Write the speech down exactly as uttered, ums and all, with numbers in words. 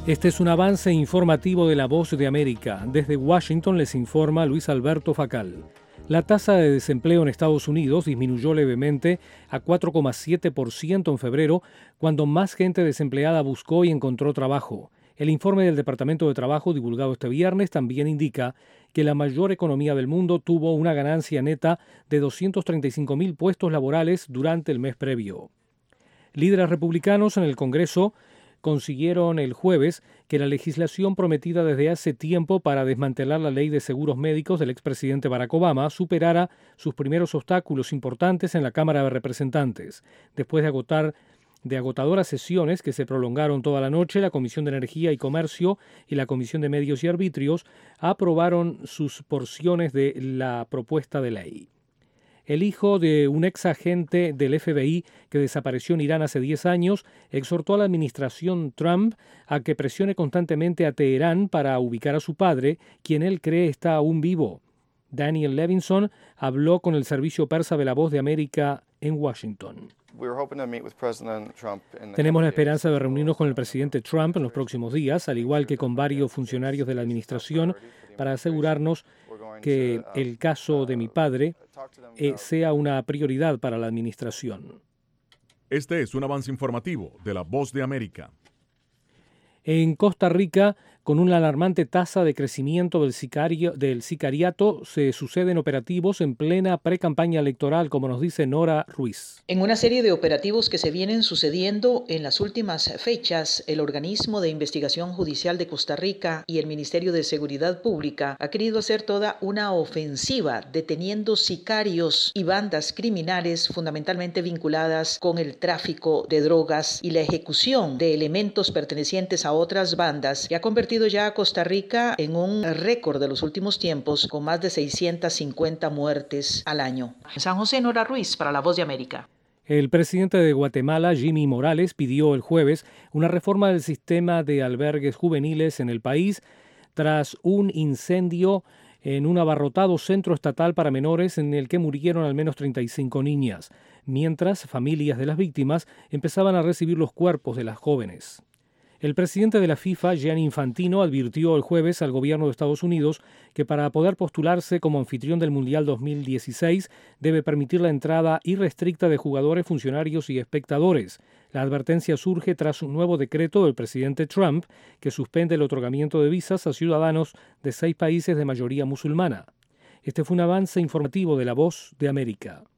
Este es un avance informativo de La Voz de América. Desde Washington les informa Luis Alberto Facal. La tasa de desempleo en Estados Unidos disminuyó levemente a cuatro coma siete por ciento en febrero, cuando más gente desempleada buscó y encontró trabajo. El informe del Departamento de Trabajo divulgado este viernes también indica que la mayor economía del mundo tuvo una ganancia neta de doscientos treinta y cinco mil puestos laborales durante el mes previo. Líderes republicanos en el Congreso consiguieron el jueves que la legislación prometida desde hace tiempo para desmantelar la ley de seguros médicos del expresidente Barack Obama superara sus primeros obstáculos importantes en la Cámara de Representantes. Después de agotar de agotadoras sesiones que se prolongaron toda la noche, la Comisión de Energía y Comercio y la Comisión de Medios y Arbitrios aprobaron sus porciones de la propuesta de ley. El hijo de un ex agente del F B I que desapareció en Irán hace diez años exhortó a la administración Trump a que presione constantemente a Teherán para ubicar a su padre, quien él cree está aún vivo. Daniel Levinson habló con el servicio persa de La Voz de América en Washington. Tenemos la esperanza de reunirnos con el presidente Trump en los próximos días, al igual que con varios funcionarios de la administración, para asegurarnos que el caso de mi padre eh, sea una prioridad para la administración. Este es un avance informativo de La Voz de América. En Costa Rica, con una alarmante tasa de crecimiento del, sicario, del sicariato, se suceden operativos en plena precampaña electoral, como nos dice Nora Ruiz. En una serie de operativos que se vienen sucediendo en las últimas fechas, el Organismo de Investigación Judicial de Costa Rica y el Ministerio de Seguridad Pública ha querido hacer toda una ofensiva deteniendo sicarios y bandas criminales fundamentalmente vinculadas con el tráfico de drogas y la ejecución de elementos pertenecientes a otras bandas, que ha convertido ya a Costa Rica en un récord de los últimos tiempos, con más de seiscientas cincuenta muertes al año. En San José, Nora Ruiz, para La Voz de América. El presidente de Guatemala, Jimmy Morales, pidió el jueves una reforma del sistema de albergues juveniles en el país tras un incendio en un abarrotado centro estatal para menores en el que murieron al menos treinta y cinco niñas, mientras familias de las víctimas empezaban a recibir los cuerpos de las jóvenes. El presidente de la FIFA, Gianni Infantino, advirtió el jueves al gobierno de Estados Unidos que para poder postularse como anfitrión del Mundial dos mil dieciséis debe permitir la entrada irrestricta de jugadores, funcionarios y espectadores. La advertencia surge tras un nuevo decreto del presidente Trump que suspende el otorgamiento de visas a ciudadanos de seis países de mayoría musulmana. Este fue un avance informativo de La Voz de América.